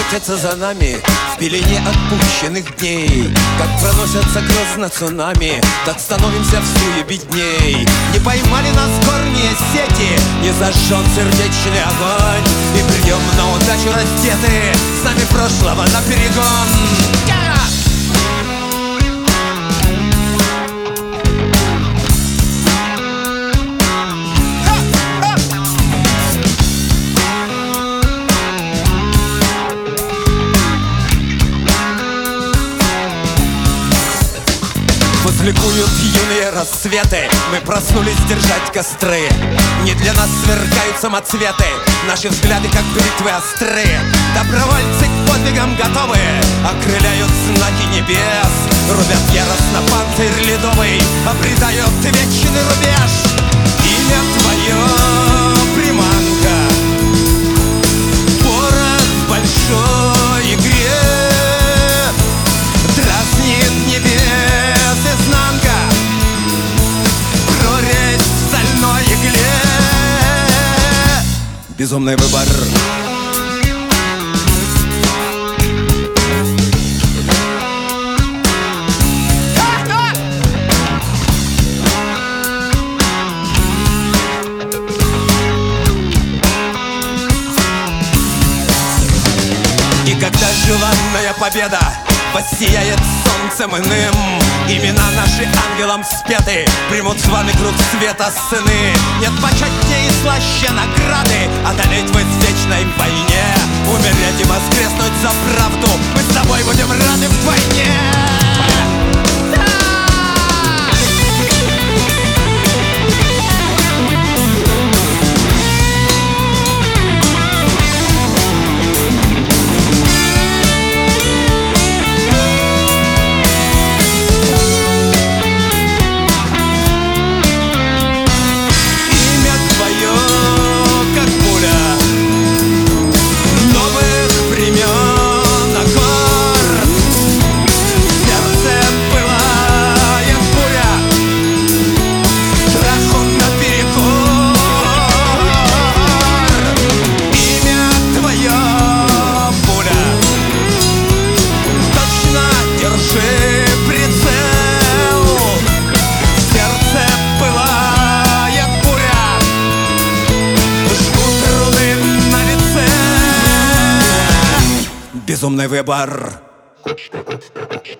охотятся за нами в пелене отпущенных дней. Как проносятся грозно цунами, так становимся в суе бедней. Не поймали нас горние сети, не зажжен сердечный огонь, и придем на удачу раздеты, с нами прошлого наперегон. Ликуют юные рассветы, мы проснулись держать костры. Не для нас сверкают самоцветы, наши взгляды как бритвы острые. Добровольцы к подвигам готовые, окрыляют знаки небес. Рубят яростно панцирь ледовый, обретают вечный рубеж. Имя твое приманка, порох в большой игре, дразнит небес изнанка, прорезь в стальной игле. Безумный выбор. И когда желанная победа воссияет солнцем иным, имена наши ангелам спеты, примут званый круг света сыны. Нет почетнее и слаще награды одолеть в извечной войне, умереть и воскреснуть за правду. Мы с тобой будем рады вдвойне. Безумный выбор.